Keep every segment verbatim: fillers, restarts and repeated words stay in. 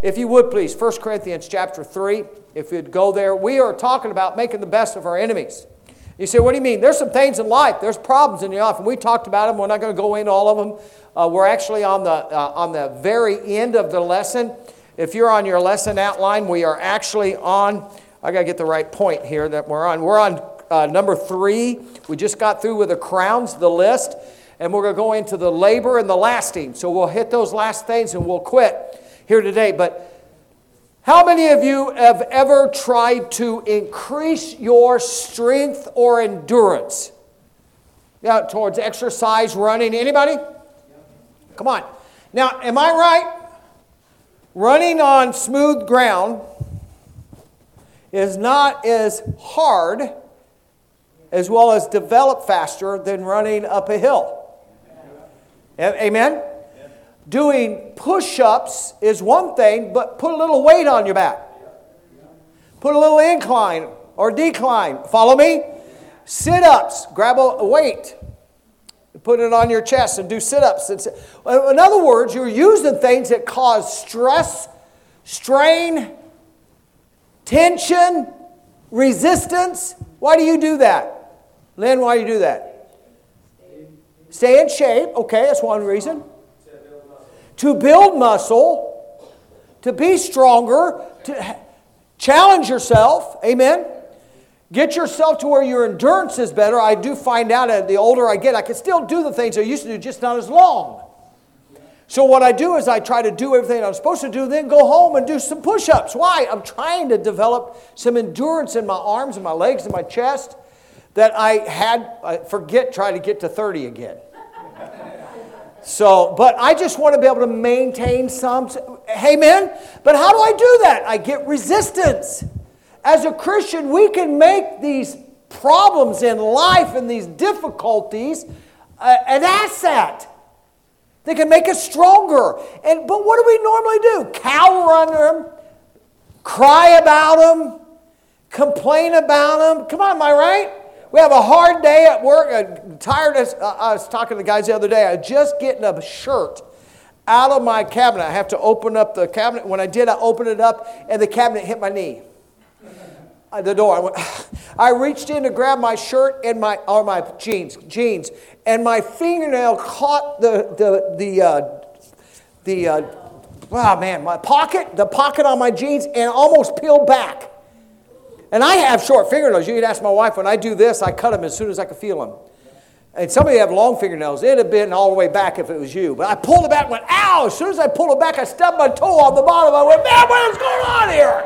if you would please, First Corinthians chapter three, if you'd go there. We are talking about making the best of our enemies. You say, what do you mean? There's some things in life. There's problems in your life. And we talked about them. We're not going to go into all of them. Uh, we're actually on the, uh, on the very end of the lesson. If you're on your lesson outline, we are actually on, I got to get the right point here that we're on. We're on uh, number three. We just got through with the crowns, the list. And we're going to go into the labor and the lasting. So we'll hit those last things and we'll quit here today. But how many of you have ever tried to increase your strength or endurance? Yeah, towards exercise, running. Anybody? Come on. Now, am I right? Running on smooth ground is not as hard as well as develop faster than running up a hill. Amen? Doing push-ups is one thing, but put a little weight on your back. Put a little incline or decline. Follow me? Sit-ups. Grab a weight. Put it on your chest and do sit-ups. In other words, you're using things that cause stress, strain, tension, resistance. Why do you do that? Lynn, why do you do that? Stay in shape. Okay, that's one reason. To build muscle, to be stronger, to challenge yourself. Amen. Get yourself to where your endurance is better. I do find out that the older I get, I can still do the things I used to do, just not as long. So what I do is I try to do everything I'm supposed to do, then go home and do some push-ups. Why? I'm trying to develop some endurance in my arms and my legs and my chest that I had, I forget, try to get to thirty again. So, but I just want to be able to maintain some, amen? But how do I do that? I get resistance. As a Christian, we can make these problems in life and these difficulties uh, an asset. They can make us stronger. And but what do we normally do? Cower under them, cry about them, complain about them. Come on, am I right? We have a hard day at work. I'm tired. Of, uh, I was talking to the guys the other day. I was just getting a shirt out of my cabinet. I have to open up the cabinet. When I did, I opened it up, and the cabinet hit my knee. Uh, the door. I, went, I reached in to grab my shirt and my or my jeans, jeans, and my fingernail caught the the the uh, the. Uh, oh man, my pocket, the pocket on my jeans, and almost peeled back. And I have short fingernails. You can ask my wife, when I do this, I cut them as soon as I can feel them. And some of you have long fingernails. It would have been all the way back if it was you. But I pulled it back and went, ow! As soon as I pulled it back, I stubbed my toe on the bottom. I went, man, what is going on here?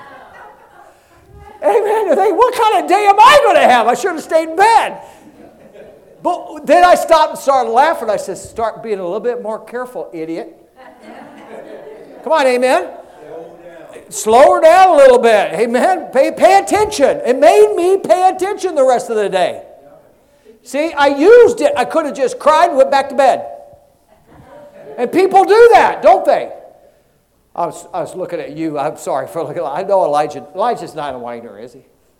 Amen. I think, what kind of day am I going to have? I should have stayed in bed. But then I stopped and started laughing. I said, start being a little bit more careful, idiot. Come on, amen. Slow her down a little bit. Amen. Pay, pay attention. It made me pay attention the rest of the day. See, I used it. I could have just cried and went back to bed. And people do that, don't they? I was, I was looking at you. I'm sorry for looking. I know Elijah. Elijah's not a whiner, is he?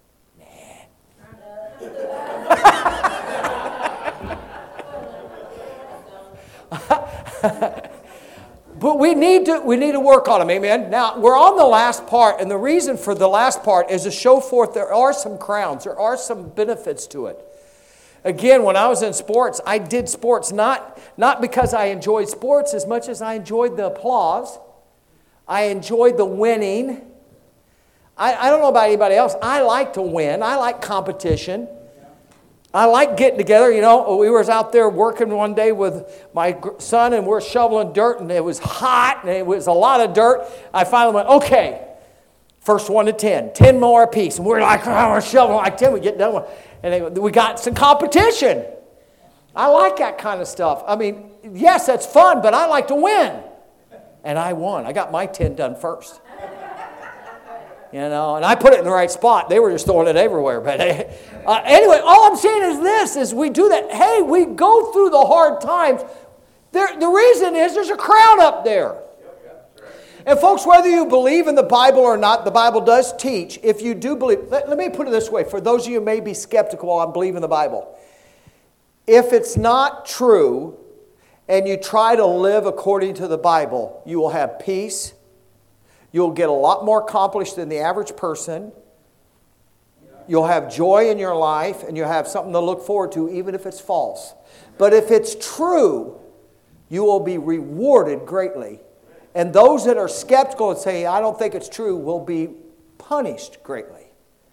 Nah. But we need to we need to work on them, amen? Now, we're on the last part, and the reason for the last part is to show forth there are some crowns. There are some benefits to it. Again, when I was in sports, I did sports not, not because I enjoyed sports as much as I enjoyed the applause. I enjoyed the winning. I, I don't know about anybody else. I like to win. I like competition. I like getting together. You know, we were out there working one day with my son, and we're shoveling dirt, and it was hot, and it was a lot of dirt. I finally went, okay, first one to ten, ten more apiece. And we're like, oh, we're shoveling like ten. We get done with, and we got some competition. I like that kind of stuff. I mean, yes, that's fun, but I like to win. And I won. I got my ten done first. You know, and I put it in the right spot. They were just throwing it everywhere. But uh, anyway, all I'm saying is this, is we do that. Hey, we go through the hard times. There, the reason is there's a crowd up there. And folks, whether you believe in the Bible or not, the Bible does teach. If you do believe, let, let me put it this way. For those of you who may be skeptical on believing the Bible. If it's not true and you try to live according to the Bible, you will have peace, You'll get a lot more accomplished than the average person. You'll have joy in your life, and you'll have something to look forward to, even if it's false. But if it's true, you will be rewarded greatly. And those that are skeptical and say, I don't think it's true, will be punished greatly.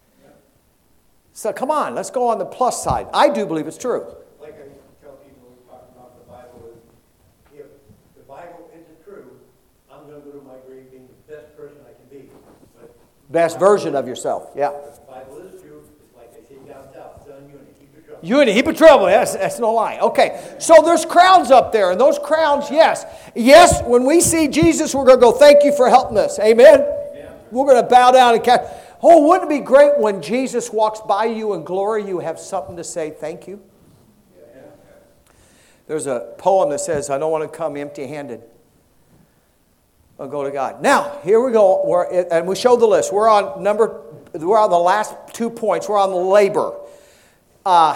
So come on, let's go on the plus side. I do believe it's true. Like I used to tell people when we talk about the Bible, is if the Bible isn't true, I'm going to go to my grave being the best person I can be. But Best version of yourself, yeah. if the Bible is true, it's like they say down south, son, you in a heap of trouble. You in a heap of trouble. That's, that's no lie. Okay, so there's crowns up there, and those crowns, yes. Yes, when we see Jesus, we're going to go, thank you for helping us. Amen? Amen. We're going to bow down and catch. Oh, wouldn't it be great when Jesus walks by you in glory, you have something to say thank you? Yeah. There's a poem that says, I don't want to come empty-handed. I'll go to God. Now, here we go. We're, and we showed the list. We're on number, we're on the last two points. We're on the labor. Uh,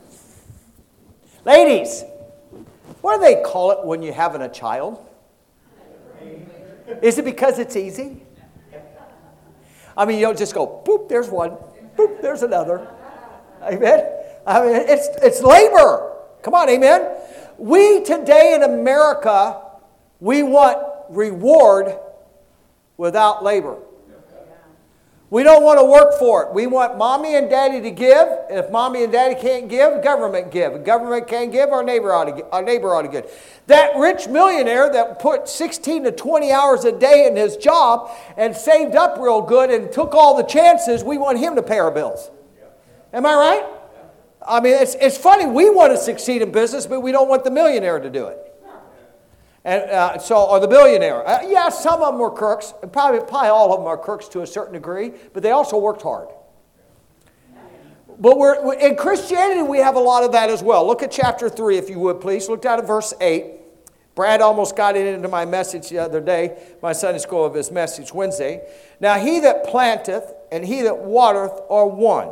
ladies, what do they call it when you're having a child? Is it because it's easy? I mean, you don't just go, boop, there's one. Boop, there's another. Amen? I mean, it's, it's labor. Come on, amen? We today in America, we want reward without labor. We don't want to work for it. We want mommy and daddy to give. And if mommy and daddy can't give, government give. If government can't give, our neighbor ought to give. Our neighbor ought to give. That rich millionaire that put sixteen to twenty hours a day in his job and saved up real good and took all the chances, we want him to pay our bills. Am I right? I mean, it's, it's funny. We want to succeed in business, but we don't want the millionaire to do it. And uh, so, or the billionaire. Uh, yeah, some of them were crooks. Probably, probably all of them are crooks to a certain degree, but they also worked hard. But we're, in Christianity, we have a lot of that as well. Look at chapter three, if you would, please. Look down at verse eight. Brad almost got it into my message the other day, my Sunday school of his message Wednesday. Now, he that planteth and he that watereth are one.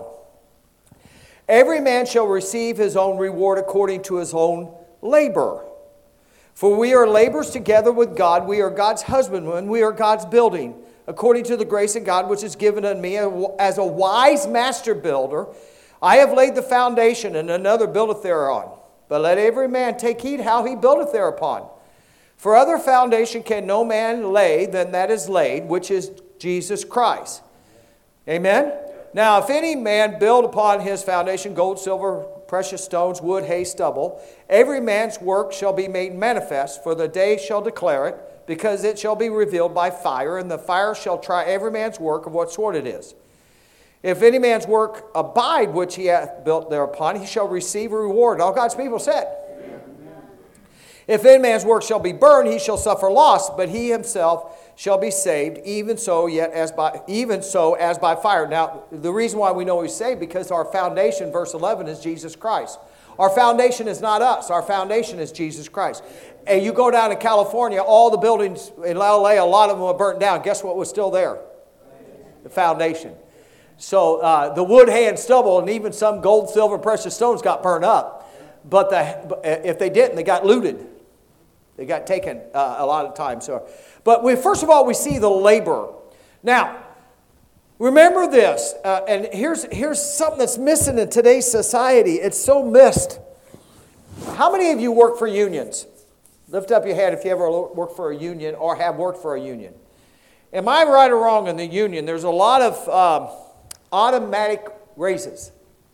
Every man shall receive his own reward according to his own labor. For we are laborers together with God. We are God's husbandmen. We are God's building. According to the grace of God which is given unto me as a wise master builder, I have laid the foundation, and another buildeth thereon. But let every man take heed how he buildeth thereupon. For other foundation can no man lay than that is laid, which is Jesus Christ. Amen? Now, if any man build upon his foundation gold, silver, precious stones, wood, hay, stubble, every man's work shall be made manifest, for the day shall declare it, because it shall be revealed by fire, and the fire shall try every man's work of what sort it is. If any man's work abide which he hath built thereupon, he shall receive a reward. All God's people said. Amen. If any man's work shall be burned, he shall suffer loss, but he himself shall be saved, even so yet as by even so as by fire. Now, the reason why we know he's saved, because our foundation, verse eleven, is Jesus Christ. Our foundation is not us. Our foundation is Jesus Christ. And you go down to California, all the buildings in L A, a lot of them were burnt down. Guess what was still there? The foundation. So uh, the wood, hay, and stubble, and even some gold, silver, precious stones got burned up. But the, if they didn't, they got looted. They got taken uh, a lot of times. So, but we, first of all, we see the labor. Now, remember this, uh, and here's, here's something that's missing in today's society. It's so missed. How many of you work for unions? Lift up your hand if you ever work for a union or have worked for a union. Am I right or wrong in the union? There's a lot of um, automatic raises.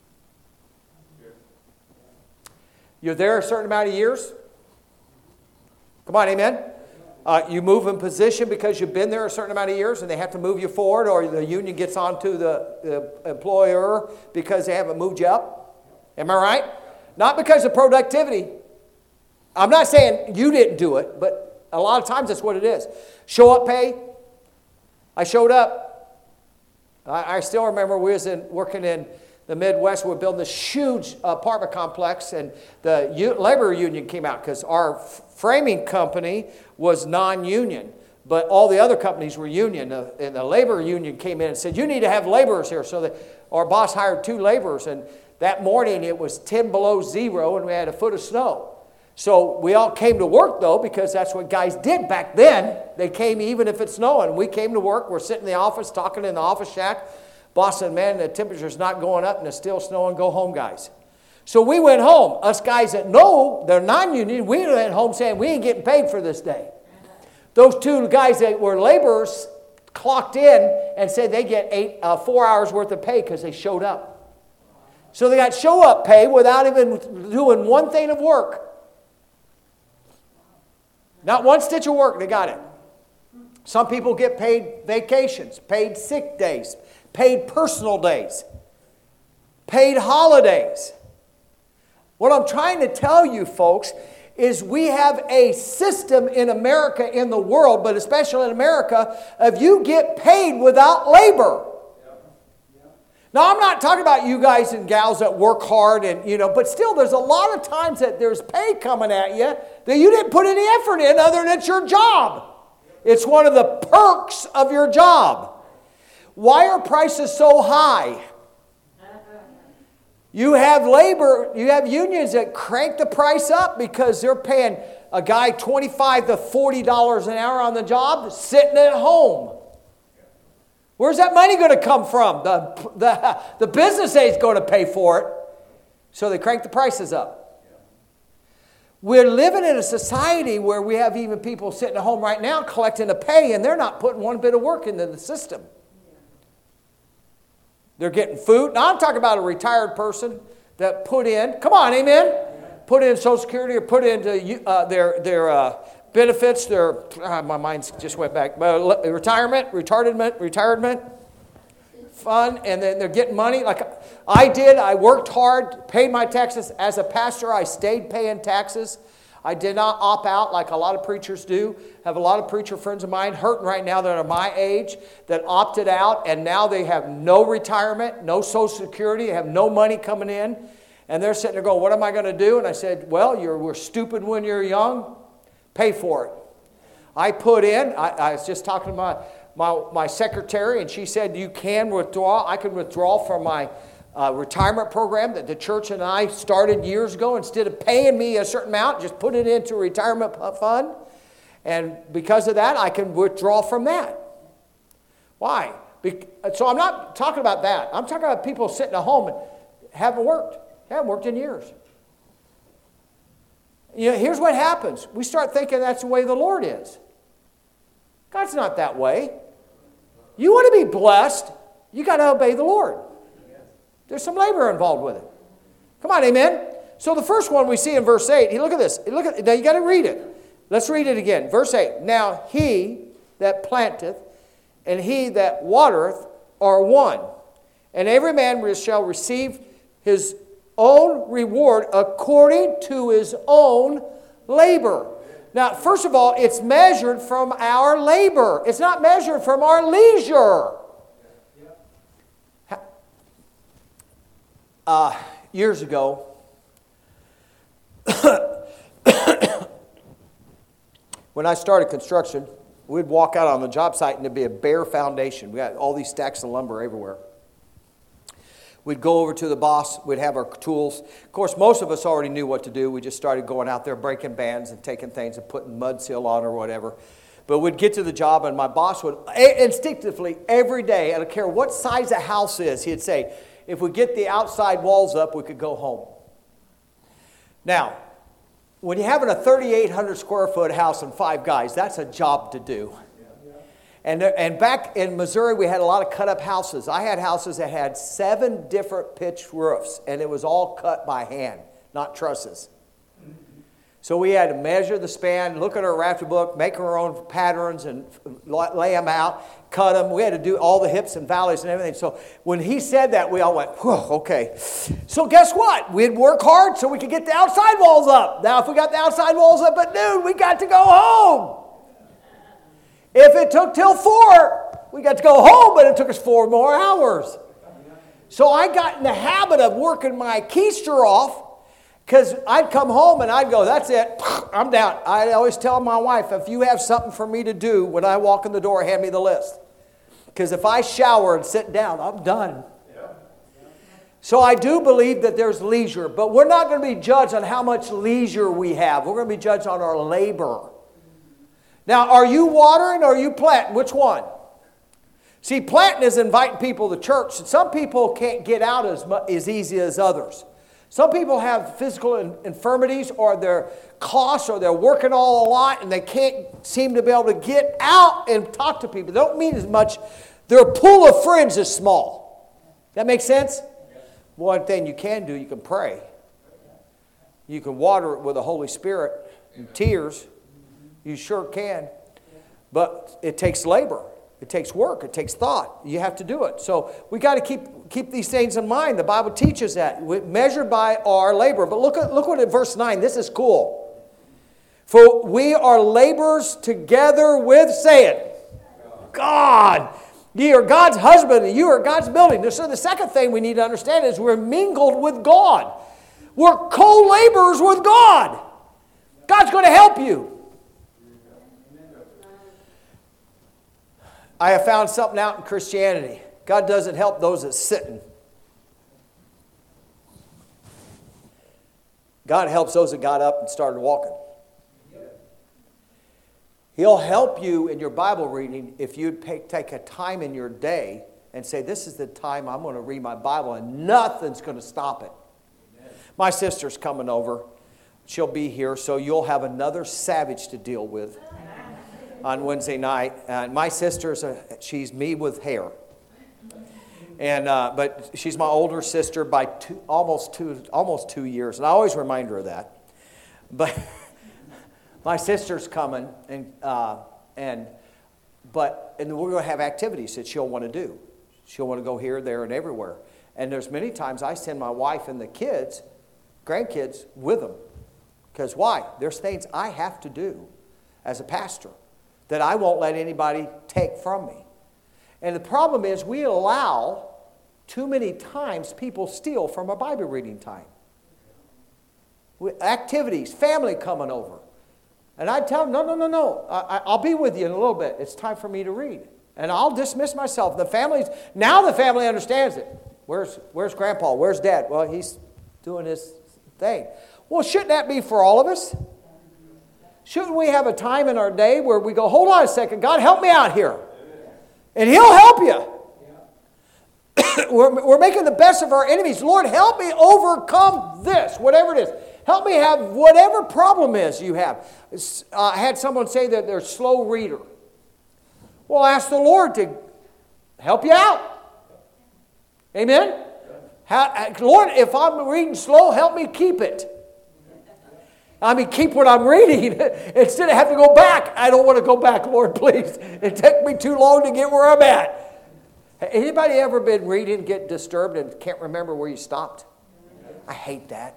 You're there a certain amount of years. Come on, amen? Uh, you move in position because you've been there a certain amount of years and they have to move you forward, or the union gets on to the, the employer because they haven't moved you up. Am I right? Not because of productivity. I'm not saying you didn't do it, but a lot of times that's what it is. Show up pay. I showed up. I, I still remember we was in, working in the Midwest. We were building this huge apartment complex, and the u- labor union came out because our f- framing company was non-union, but all the other companies were union. Uh, and the labor union came in and said, you need to have laborers here. So that our boss hired two laborers, and that morning it was ten below zero, and we had a foot of snow. So we all came to work, though, because that's what guys did back then. They came even if it's snowing. We came to work. We're sitting in the office, talking in the office shack. Boss said, man, the temperature's not going up and it's still snowing. Go home, guys. So we went home. Us guys that know they're non-union, we went home saying, we ain't getting paid for this day. Those two guys that were laborers clocked in and said they get eight, uh, four hours worth of pay because they showed up. So they got show-up pay without even doing one thing of work. Not one stitch of work, they got it. Some people get paid vacations, paid sick days, paid personal days, paid holidays. What I'm trying to tell you, folks, is we have a system in America, in the world, but especially in America, of you get paid without labor. Now, I'm not talking about you guys and gals that work hard, and you know, but still, there's a lot of times that there's pay coming at you that you didn't put any effort in other than it's your job. It's one of the perks of your job. Why are prices so high? You have labor, you have unions that crank the price up because they're paying a guy twenty-five to forty dollars an hour on the job sitting at home. Where's that money going to come from? The, the, the business ain't going to pay for it. So they crank the prices up. We're living in a society where we have even people sitting at home right now collecting a pay and they're not putting one bit of work into the system. They're getting food. Now I'm talking about a retired person that put in, come on, amen? Put in Social Security or put into uh, their, their uh, benefits, their, ah, my mind just went back, uh, retirement, retirement, retirement fund, and then they're getting money. Like I did, I worked hard, paid my taxes. As a pastor, I stayed paying taxes. I did not opt out like a lot of preachers do. Have a lot of preacher friends of mine hurting right now that are my age that opted out, and now they have no retirement, no Social Security, they have no money coming in, and they're sitting there going, what am I going to do? And I said, well, you were stupid when you're young. Pay for it. I put in, I, I was just talking to my, my, my secretary, and she said, you can withdraw. I can withdraw from my Uh, retirement program that the church and I started years ago. Instead of paying me a certain amount, just put it into a retirement fund. And because of that, I can withdraw from that. Why? Be- so I'm not talking about that. I'm talking about people sitting at home and haven't worked. Haven't worked in years. You know, here's what happens. We start thinking that's the way the Lord is. God's not that way. You want to be blessed, you got to obey the Lord. There's some labor involved with it. Come on, amen? So the first one we see in verse eight, look at this. Look at, now you got to read it. Let's read it again. Verse eight. Now he that planteth and he that watereth are one, and every man shall receive his own reward according to his own labor. Now, first of all, it's measured from our labor. It's not measured from our leisure. Uh, years ago, when I started construction, we'd walk out on the job site and there'd be a bare foundation. We had all these stacks of lumber everywhere. We'd go over to the boss. We'd have our tools. Of course, most of us already knew what to do. We just started going out there breaking bands and taking things and putting mud seal on or whatever. But we'd get to the job and my boss would instinctively every day, I don't care what size the house is, he'd say, if we get the outside walls up, we could go home. Now, when you're having a thirty-eight hundred square foot house and five guys, that's a job to do. And, there, and back in Missouri, we had a lot of cut-up houses. I had houses that had seven different pitched roofs, and it was all cut by hand, not trusses. So we had to measure the span, look at our rafter book, make our own patterns, and lay them out, cut them. We had to do all the hips and valleys and everything. So when he said that, we all went, whew, okay. So guess what? We'd work hard so we could get the outside walls up. Now, if we got the outside walls up at noon, we got to go home. If it took till four, we got to go home, but it took us four more hours. So I got in the habit of working my keister off, because I'd come home and I'd go, that's it, I'm down. I always tell my wife, if you have something for me to do when I walk in the door, hand me the list. Because if I shower and sit down, I'm done. So I do believe that there's leisure, but we're not going to be judged on how much leisure we have. We're going to be judged on our labor. Now, are you watering or are you planting? Which one? See, planting is inviting people to church. Some people can't get out as, much, as easy as others. Some people have physical infirmities, or they're costs, or they're working all a lot and they can't seem to be able to get out and talk to people. They don't mean as much. Their pool of friends is small. That makes sense? One thing you can do, you can pray. You can water it with the Holy Spirit and tears. You sure can. But it takes labor. It takes work. It takes thought. You have to do it. So we got to keep keep these things in mind. The Bible teaches that. We measured by our labor. But look at look what in verse nine. This is cool. For we are laborers together with, say it, God. Ye are God's husband and you are God's building. So the second thing we need to understand is we're mingled with God. We're co-laborers with God. God's going to help you. I have found something out in Christianity. God doesn't help those that's sitting. God helps those that got up and started walking. He'll help you in your Bible reading if you take a time in your day and say, this is the time I'm going to read my Bible, and nothing's going to stop it. Amen. My sister's coming over. She'll be here, so you'll have another savage to deal with on Wednesday night. And my sister's, a, she's me with hair. And uh, but she's my older sister by two, almost two almost two years, and I always remind her of that. But my sister's coming, and uh, and but and we're going to have activities that she'll want to do. She'll want to go here, there, and everywhere. And there's many times I send my wife and the kids, grandkids, with them, because why? There's things I have to do as a pastor that I won't let anybody take from me. And the problem is we allow too many times people steal from our Bible reading time. Activities, family coming over. And I tell them, no, no, no, no. I, I'll be with you in a little bit. It's time for me to read. And I'll dismiss myself. The family's, now the family understands it. Where's, where's Grandpa? Where's Dad? Well, he's doing his thing. Well, shouldn't that be for all of us? Shouldn't we have a time in our day where we go, hold on a second, God, help me out here. And He'll help you. we're, we're making the best of our enemies. Lord, help me overcome this, whatever it is. Help me have whatever problem is you have. Uh, I had someone say that they're a slow reader. Well, ask the Lord to help you out. Amen? How, Lord, if I'm reading slow, help me keep it. I mean, keep what I'm reading instead of having to go back. I don't want to go back, Lord, please. It took me too long to get where I'm at. Anybody ever been reading and get disturbed and can't remember where you stopped? I hate that.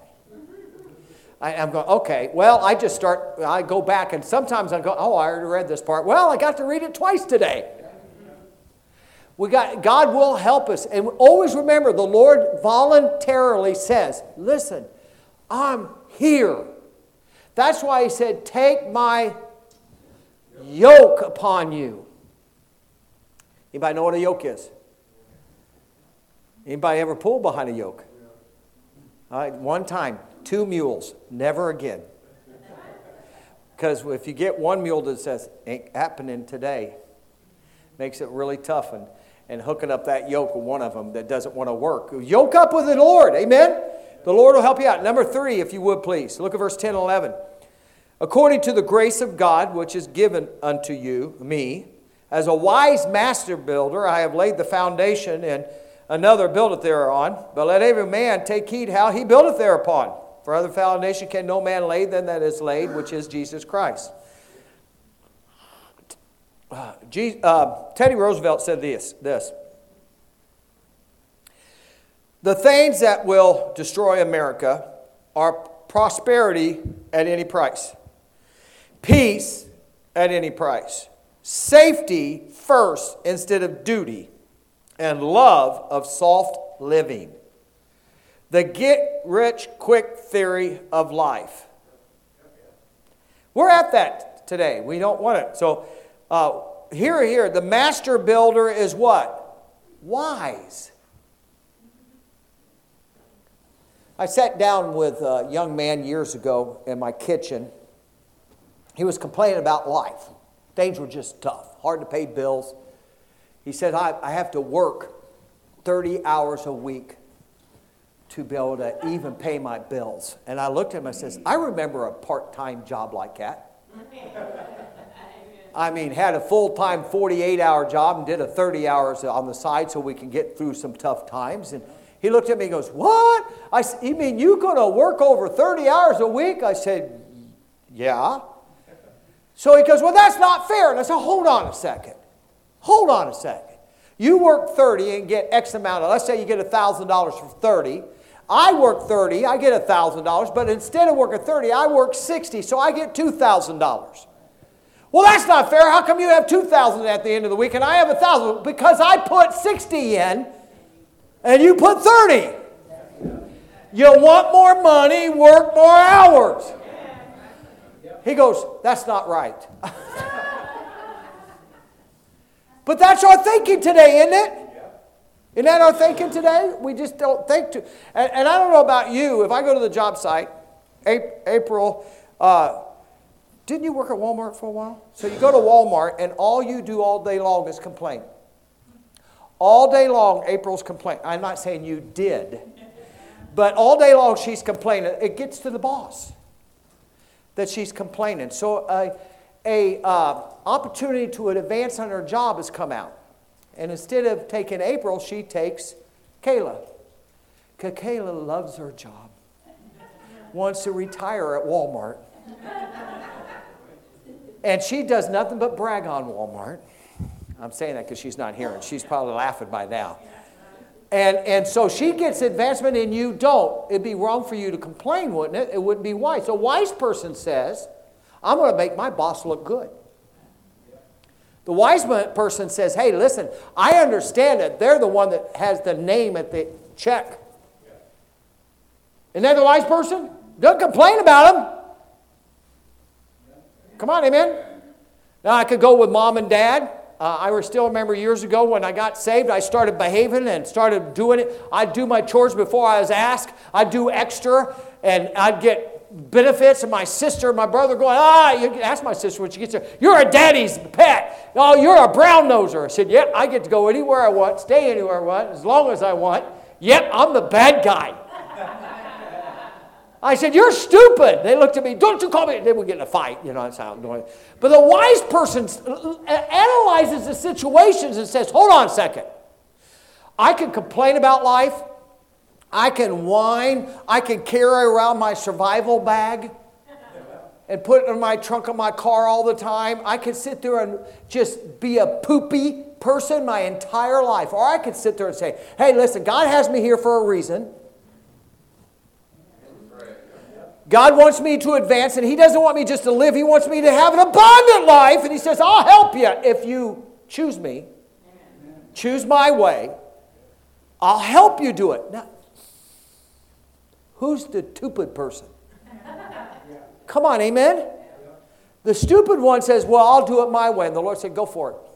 I, I'm going, okay, well, I just start, I go back, and sometimes I go, oh, I already read this part. Well, I got to read it twice today. We got, God will help us. And always remember, the Lord voluntarily says, listen, I'm here. That's why He said, take my yoke upon you. Anybody know what a yoke is? Anybody ever pulled behind a yoke? All right, one time. Two mules, never again. Because if you get one mule that says, ain't happening today, makes it really tough. And, and hooking up that yoke with one of them that doesn't want to work. Yoke up with the Lord, amen? The Lord will help you out. Number three, if you would please. Look at verse ten and eleven. According to the grace of God, which is given unto you, me, as a wise master builder, I have laid the foundation, and another buildeth thereon. But let every man take heed how he buildeth thereupon. For other foundation can no man lay than that is laid, which is Jesus Christ. Uh, G, uh, Teddy Roosevelt said this, this. The things that will destroy America are prosperity at any price, peace at any price, safety first instead of duty, and love of soft living. The get-rich-quick theory of life. We're at that today. We don't want it. So uh, here, here, the master builder is what? Wise. I sat down with a young man years ago in my kitchen. He was complaining about life. Things were just tough, hard to pay bills. He said, I, I have to work thirty hours a week to be able to even pay my bills. And I looked at him and says, I remember a part-time job like that. I mean, had a full-time forty-eight hour job and did a thirty hours on the side so we can get through some tough times. And he looked at me and goes, what? I said, you mean you're going to work over thirty hours a week? I said, yeah. So he goes, well, that's not fair. And I said, hold on a second. Hold on a second. You work thirty and get X amount of, let's say you get one thousand dollars for thirty. I work thirty, I get one thousand dollars, but instead of working thirty, I work sixty, so I get two thousand dollars. Well, that's not fair. How come you have two thousand dollars at the end of the week and I have one thousand dollars? Because I put sixty in and you put thirty. You want more money, work more hours. He goes, that's not right. But that's our thinking today, isn't it? Isn't that our thinking today? We just don't think to. And, and I don't know about you. If I go to the job site, April, uh, didn't you work at Walmart for a while? So you go to Walmart and all you do all day long is complain. All day long, April's complaining. I'm not saying you did. But all day long she's complaining. It gets to the boss that she's complaining. So uh, a uh, opportunity to advance on her job has come out. And instead of taking April, she takes Kayla. Because Kayla loves her job. Wants to retire at Walmart. And she does nothing but brag on Walmart. I'm saying that because she's not here, and she's probably laughing by now. And, and so she gets advancement and you don't. It'd be wrong for you to complain, wouldn't it? It wouldn't be wise. A wise person says, I'm going to make my boss look good. The wise person says, hey, listen, I understand that they're the one that has the name at the check. Isn't that the wise person? Don't complain about them. Come on, amen? Now, I could go with mom and dad. Uh, I still remember years ago when I got saved, I started behaving and started doing it. I'd do my chores before I was asked. I'd do extra, and I'd get benefits. And my sister and my brother going, ah, you ask my sister when she gets there, you're a daddy's pet. Oh, you're a brown noser. I said, yep, I get to go anywhere I want, stay anywhere I want, as long as I want. Yep, I'm the bad guy. I said, you're stupid. They looked at me, don't you call me. They would get in a fight, you know, that's how I'm doing it. But the wise person analyzes the situations and says, hold on a second. I can complain about life. I can whine. I can carry around my survival bag and put it in my trunk of my car all the time. I can sit there and just be a poopy person my entire life. Or I could sit there and say, hey, listen, God has me here for a reason. God wants me to advance, and He doesn't want me just to live. He wants me to have an abundant life, and He says, I'll help you if you choose me. Amen. Choose my way. I'll help you do it. Now, who's the stupid person? Come on, amen? The stupid one says, well, I'll do it my way, and the Lord said, go for it.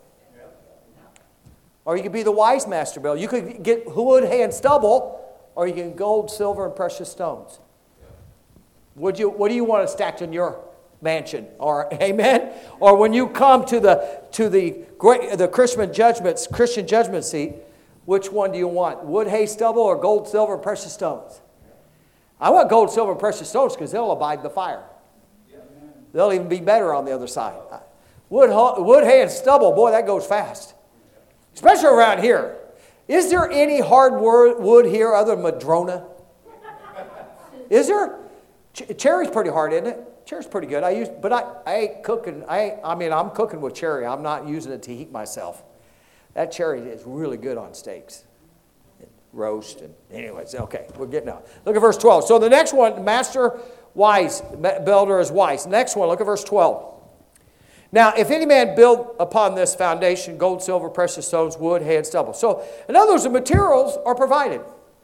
Or you could be the wise master, Bill. You could get wood, hay, and stubble, or you can gold, silver, and precious stones. Would you, what do you want to stack in your mansion? Or amen? Or when you come to the to the great the Christian judgments, Christian judgment seat, which one do you want? Wood, hay, stubble, or gold, silver, and precious stones? I want gold, silver, and precious stones because they'll abide the fire. They'll even be better on the other side. Wood, wood, hay, and stubble, boy, that goes fast. Especially around here. Is there any hard wood here other than Madrona? Is there? Ch- cherry's pretty hard, isn't it? Cherry's pretty good. I use, but I, I ain't cooking. I, ain't, I mean, I'm cooking with cherry. I'm not using it to heat myself. That cherry is really good on steaks, roast, and anyways. Okay, we're getting out. Look at verse twelve. So the next one, master wise, builder is wise. Next one, look at verse twelve. Now, if any man build upon this foundation gold, silver, precious stones, wood, hay, and stubble. So, in other words, the materials are provided.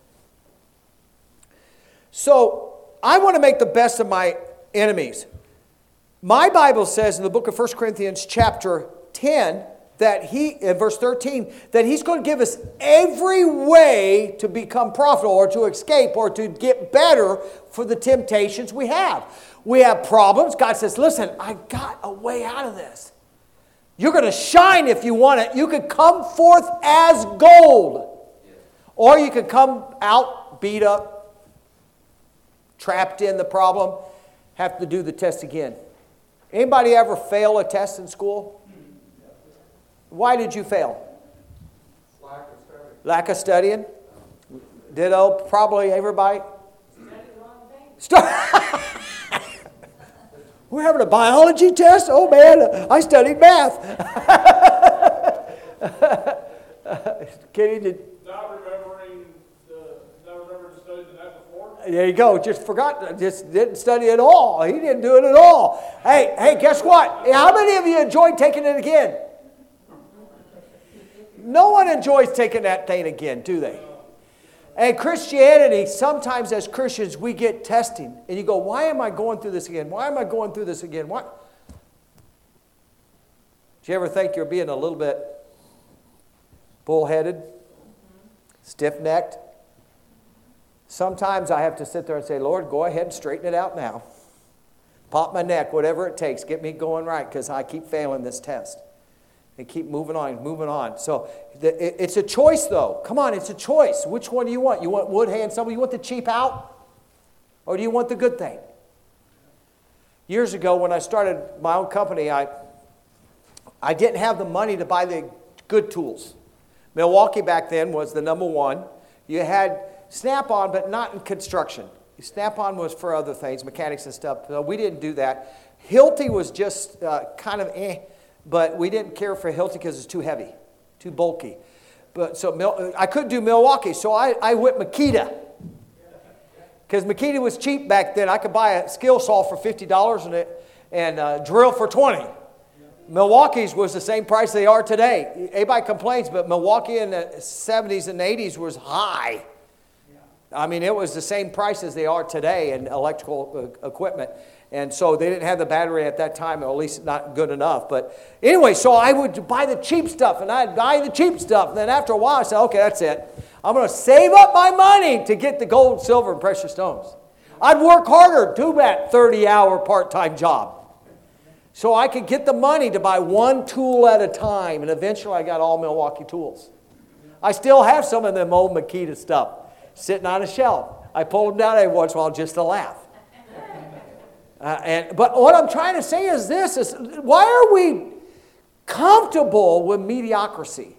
So, I want to make the best of my enemies. My Bible says in the book of First Corinthians chapter ten that he, in verse thirteen, that he's going to give us every way to become profitable or to escape or to get better for the temptations we have. We have problems. God says, listen, I got a way out of this. You're going to shine if you want it. You could come forth as gold. Or you could come out beat up, trapped in the problem, have to do the test again. Anybody ever fail a test in school? Why did you fail? Lack of study. Lack of studying? Ditto, probably everybody. Studied the wrong thing. We're having a biology test? Oh man, I studied math. Kenny, did... Not remembering the, not remembering to study the night before. There you go. Just forgot. Just didn't study at all. He didn't do it at all. Hey, hey, guess what? How many of you enjoyed taking it again? No one enjoys taking that thing again, do they? And Christianity, sometimes as Christians, we get testing. And you go, why am I going through this again? Why am I going through this again? Why? Do you ever think you're being a little bit bullheaded, stiff-necked? Sometimes I have to sit there and say, Lord, go ahead and straighten it out now. Pop my neck, whatever it takes. Get me going right because I keep failing this test. And keep moving on, moving on. So the, it's a choice, though. Come on, it's a choice. Which one do you want? You want wood, hay, and stubble? You want the cheap out? Or do you want the good thing? Years ago, when I started my own company, I, I didn't have the money to buy the good tools. Milwaukee back then was the number one. You had Snap-on, but not in construction. Snap-on was for other things, mechanics and stuff. So we didn't do that. Hilti was just uh, kind of eh. But we didn't care for Hilti because it's too heavy, too bulky. But so I could do Milwaukee, so I, I went Makita. Because Makita was cheap back then. I could buy a skill saw for fifty dollars and, it, and a drill for twenty dollars. Milwaukee's was the same price they are today. Everybody complains, but Milwaukee in the seventies and eighties was high. I mean, it was the same price as they are today in electrical uh, equipment. And so they didn't have the battery at that time, or at least not good enough. But anyway, so I would buy the cheap stuff, and I'd buy the cheap stuff. And then after a while, I said, okay, that's it. I'm going to save up my money to get the gold, silver, and precious stones. I'd work harder, do that thirty-hour part-time job. So I could get the money to buy one tool at a time. And eventually, I got all Milwaukee tools. I still have some of them old Makita stuff sitting on a shelf. I pull them down every once in a while just to laugh. Uh, and, but what I'm trying to say is this, is why are we comfortable with mediocrity?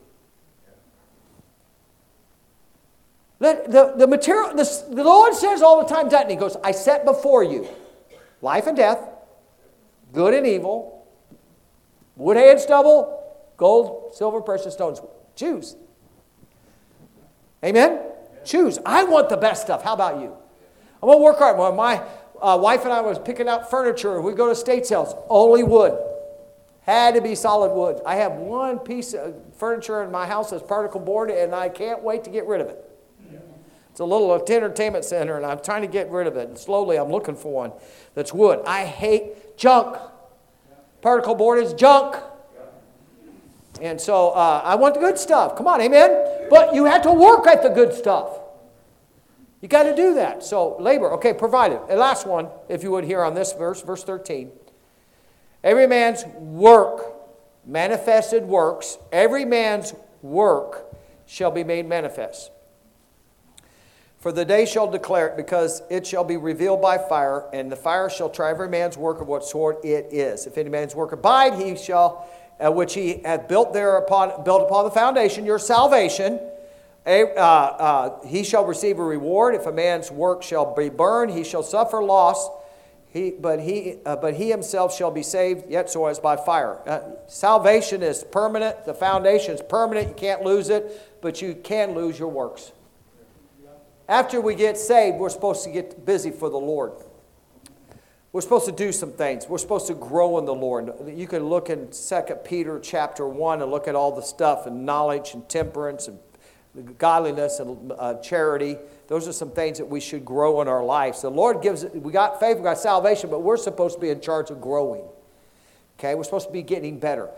The, the, the material, the, the Lord says all the time, doesn't he? He goes, I set before you life and death, good and evil, wood, hay, and stubble, gold, silver, precious stones. Choose. Amen? Yeah. Choose. I want the best stuff. How about you? I'm going to work hard. Well, my Uh, wife and I was picking out furniture. We go to estate sales. Only wood. Had to be solid wood. I have one piece of furniture in my house that's particle board, and I can't wait to get rid of it. Yeah. It's a little entertainment center, and I'm trying to get rid of it. And slowly, I'm looking for one that's wood. I hate junk. Particle board is junk. And so uh, I want the good stuff. Come on, amen? But you have to work at the good stuff. You got to do that. So labor, okay, provided. And last one, if you would, here on this verse, verse thirteen. Every man's work, manifested works, every man's work shall be made manifest. For the day shall declare it, because it shall be revealed by fire, and the fire shall try every man's work of what sort it is. If any man's work abide, he shall, uh, which he hath built thereupon, built upon the foundation, your salvation. A, uh, uh, he shall receive a reward. If a man's work shall be burned, he shall suffer loss. He, but he, uh, but he himself shall be saved, yet so as by fire. Uh, salvation is permanent. The foundation is permanent. You can't lose it, but you can lose your works. After we get saved, we're supposed to get busy for the Lord. We're supposed to do some things. We're supposed to grow in the Lord. You can look in Second Peter chapter one and look at all the stuff and knowledge and temperance and godliness and uh, charity. Those are some things that we should grow in our lives. The Lord gives it. We got faith, we got salvation, but we're supposed to be in charge of growing. Okay, we're supposed to be getting better.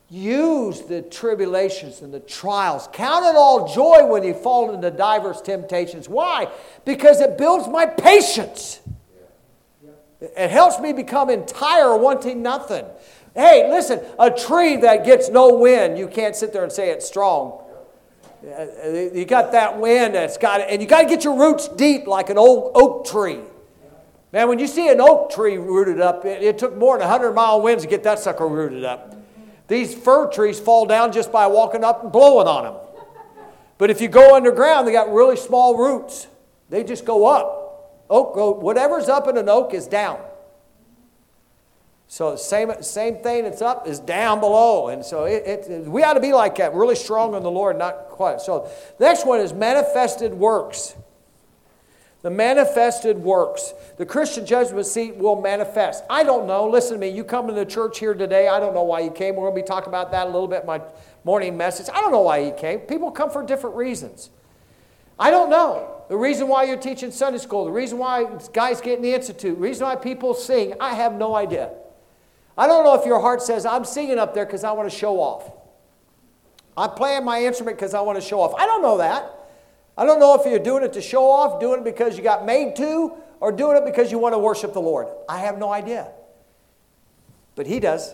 use the tribulations and the trials. Count it all joy when you fall into diverse temptations. Why? Because it builds my patience. It helps me become entire, wanting nothing. Hey, listen, a tree that gets no wind, you can't sit there and say it's strong. You got that wind that's got it, and you got to get your roots deep like an old oak tree. Man, when you see an oak tree rooted up, it, it took more than one hundred mile winds to get that sucker rooted up. These fir trees fall down just by walking up and blowing on them. But if you go underground, they got really small roots. They just go up. Oak, whatever's up in an oak is down. So the same, same thing that's up is down below. And so it, it, we ought to be like that, really strong in the Lord, not quiet. So the next one is manifested works. The manifested works. The Christian judgment seat will manifest. I don't know. Listen to me. You come to the church here today. I don't know why you came. We're going to be talking about that a little bit in my morning message. I don't know why you came. People come for different reasons. I don't know. The reason why you're teaching Sunday school, the reason why guys get in the institute, the reason why people sing, I have no idea. I don't know if your heart says, I'm singing up there because I want to show off. I'm playing my instrument because I want to show off. I don't know that. I don't know if you're doing it to show off, doing it because you got made to, or doing it because you want to worship the Lord. I have no idea. But He does.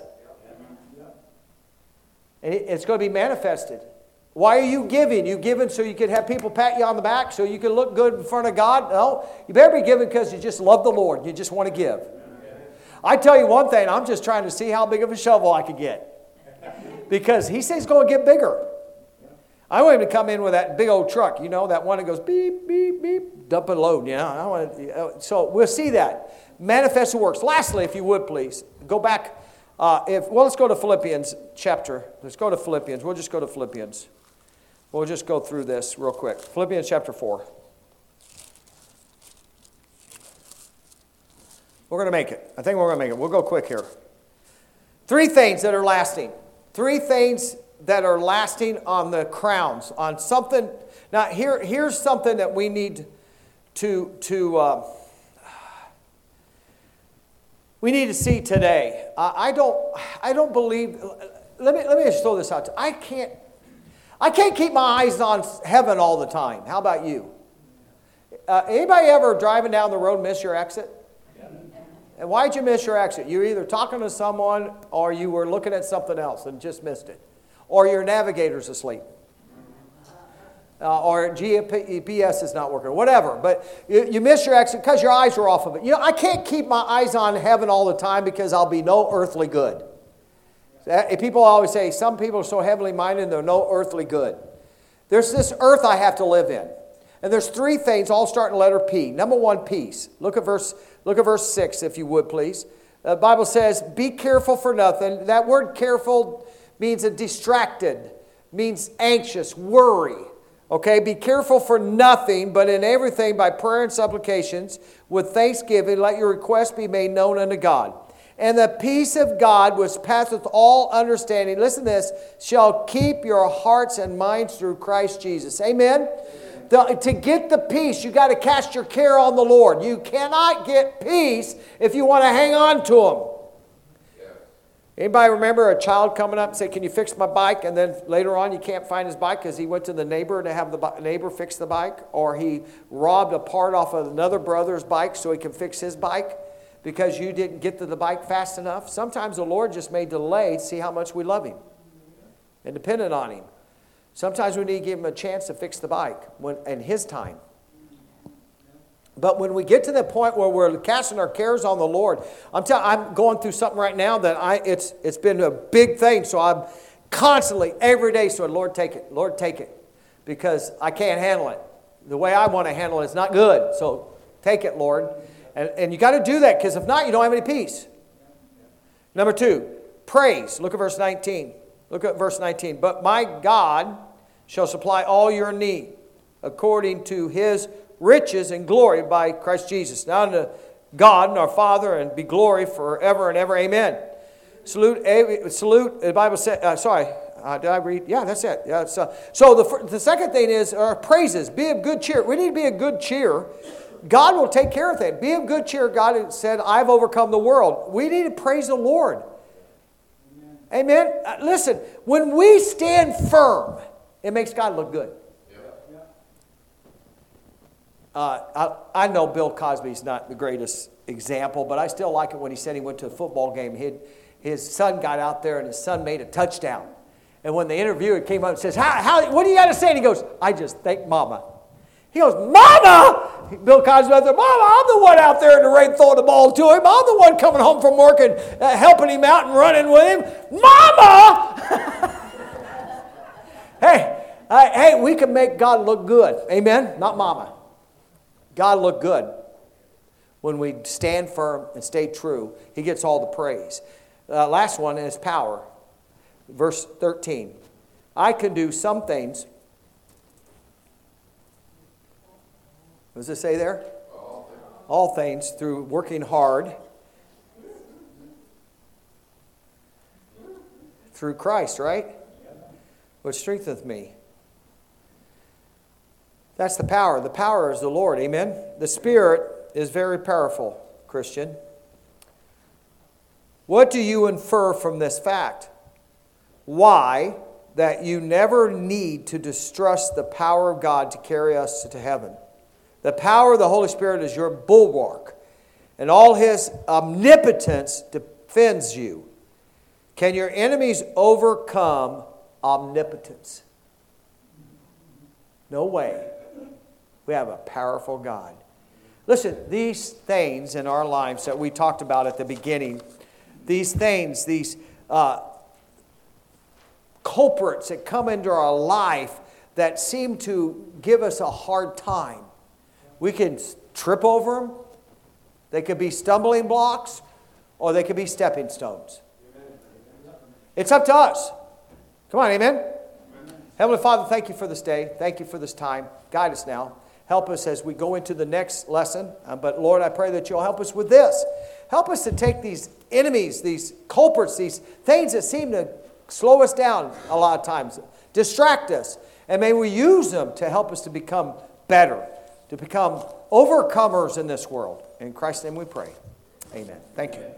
And it's going to be manifested. Why are you giving? You giving so you can have people pat you on the back, so you can look good in front of God? No. You better be giving because you just love the Lord. You just want to give. I tell you one thing, I'm just trying to see how big of a shovel I could get. Because He says it's going to get bigger. I want Him to come in with that big old truck, you know, that one that goes beep, beep, beep, dump and load, you know. I want to, so we'll see that. Manifested works. Lastly, if you would please, go back. Uh, if Well, let's go to Philippians chapter. Let's go to Philippians. We'll just go to Philippians. We'll just go through this real quick. Philippians chapter four. We're going to make it. I think we're going to make it. We'll go quick here. Three things that are lasting. Three things that are lasting on the crowns, on something. Now, here, here's something that we need to, to uh, we need to see today. Uh, I don't, I don't believe. Let me, let me just throw this out. I can't, I can't keep my eyes on heaven all the time. How about you? Uh, anybody ever driving down the road miss your exit? And why'd you miss your exit? You were either talking to someone or you were looking at something else and just missed it. Or your navigator's asleep. Uh, or G P S is not working. Whatever. But you, you miss your exit because your eyes are off of it. You know, I can't keep my eyes on heaven all the time because I'll be no earthly good. People always say, some people are so heavenly minded they're no earthly good. There's this earth I have to live in. And there's three things, all starting letter P. Number one, peace. Look at verse, look at verse six, if you would, please. The Bible says, be careful for nothing. That word careful means a distracted, means anxious, worry. Okay, be careful for nothing, but in everything by prayer and supplications, with thanksgiving, let your requests be made known unto God. And the peace of God, which passeth all understanding, listen to this, shall keep your hearts and minds through Christ Jesus. Amen? The, to get the peace, you got to cast your care on the Lord. You cannot get peace if you want to hang on to Him. Anybody remember a child coming up and say, can you fix my bike? And then later on you can't find his bike because he went to the neighbor to have the neighbor fix the bike. Or he robbed a part off of another brother's bike so he can fix his bike because you didn't get to the bike fast enough. Sometimes the Lord just may delay to see how much we love Him and dependent on Him. Sometimes we need to give Him a chance to fix the bike when, in His time. But when we get to the point where we're casting our cares on the Lord, I'm telling, I'm going through something right now that I it's it's been a big thing. So I'm constantly, every day, saying, Lord, take it. Lord, take it. Because I can't handle it. The way I want to handle it is not good. So take it, Lord. And, and you got to do that because if not, you don't have any peace. Number two, praise. Look at verse nineteen. Look at verse nineteen. But my God shall supply all your need according to His riches and glory by Christ Jesus. Now unto God and our Father and be glory forever and ever. Amen. Salute, salute. The Bible said, uh, sorry, uh, did I read? Yeah, that's it. Yeah, so so the, the second thing is our praises. Be of good cheer. We need to be of good cheer. God will take care of things. Be of good cheer. God said, I've overcome the world. We need to praise the Lord. Amen? Uh, listen, when we stand firm, it makes God look good. Uh, I, I know Bill Cosby's not the greatest example, but I still like it when he said he went to a football game. He'd, his son got out there, and his son made a touchdown. And when the interviewer came up and says, how, how, what do you got to say? And he goes, I just thank Mama. He goes, Mama! Bill Cosby out there, Mama, I'm the one out there in the rain throwing the ball to him. I'm the one coming home from work and uh, helping him out and running with him. Mama! hey, uh, hey, we can make God look good. Amen? Not Mama. God look good. When we stand firm and stay true, He gets all the praise. Uh, last one is power. Verse thirteen. I can do some things. What does it say there? All things. All things through working hard. Through Christ, right? Which strengtheneth me. That's the power. The power is the Lord. Amen? The Spirit is very powerful, Christian. What do you infer from this fact? Why? That you never need to distrust the power of God to carry us to heaven. The power of the Holy Spirit is your bulwark, and all His omnipotence defends you. Can your enemies overcome omnipotence? No way. We have a powerful God. Listen, these things in our lives that we talked about at the beginning, these things, these uh, culprits that come into our life that seem to give us a hard time, we can trip over them. They could be stumbling blocks, or they could be stepping stones. It's up to us. Come on, amen? Amen? Heavenly Father, thank you for this day. Thank you for this time. Guide us now. Help us as we go into the next lesson. Uh, but Lord, I pray that you'll help us with this. Help us to take these enemies, these culprits, these things that seem to slow us down a lot of times, distract us, and may we use them to help us to become better, to become overcomers in this world. In Christ's name we pray. Amen. Thank you.